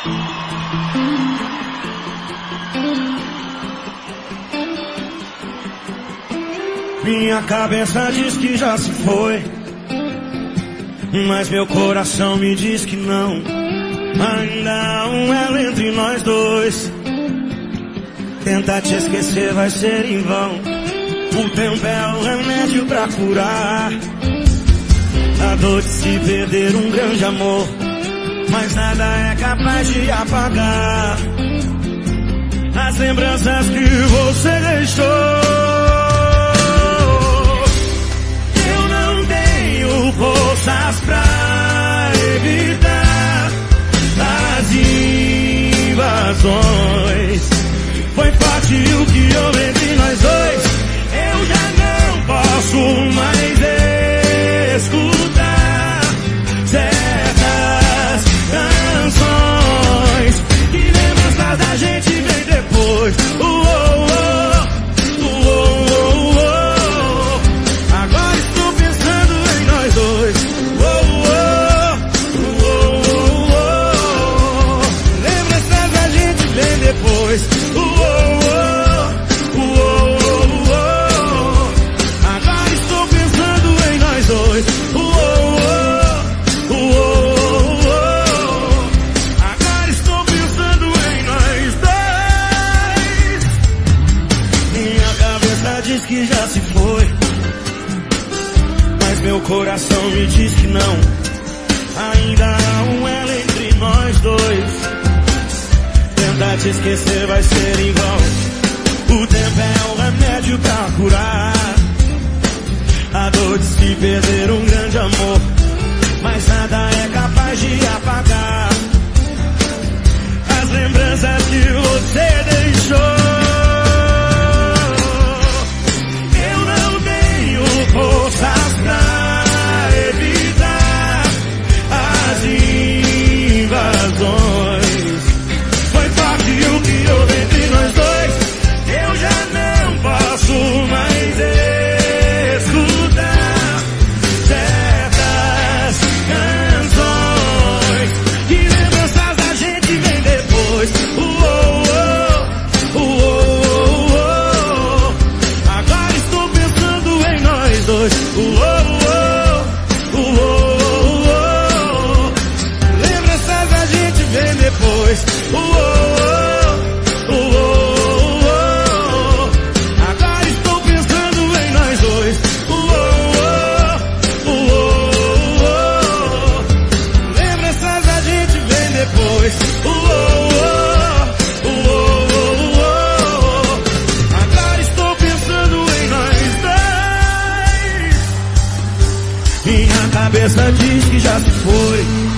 Minha cabeça diz que já se foi, mas meu coração me diz que não. Ainda há um elo entre nós dois. Tentar te esquecer vai ser em vão. O tempo é o remédio pra curar a dor de se perder um grande amor, mas nada é capaz de apagar as lembranças que você deixou. Eu não tenho forças pra evitar as invasões. Foi forte o que houve entre nós dois. Eu já não posso mais escutar certas canções que lembranças da gente vem depois. Agora estou pensando em nós dois. Lembranças da gente vem depois. Agora estou pensando em nós dois. Agora estou pensando em nós dois. Minha cabeça diz que já se foi, mas meu coração me diz que não. Ainda há um elo entre nós dois. Tentar te esquecer vai ser em vão. O tempo é um remédio pra curar a dor de se perder um grande amor, mas nada é capaz de apagar as lembranças que você deixou. Eu não tenho forças pra evitar as invasões. Foi forte o que houve entre nós dois. Eu já não posso mais escutar certas canções que lembranças da gente vem depois. Agora estou pensando em nós dois. Lembranças da gente vem depois. Agora estou pensando em nós dois. Lembranças da gente vem depois. Agora estou pensando em nós dois. Minha cabeça diz que já se foi,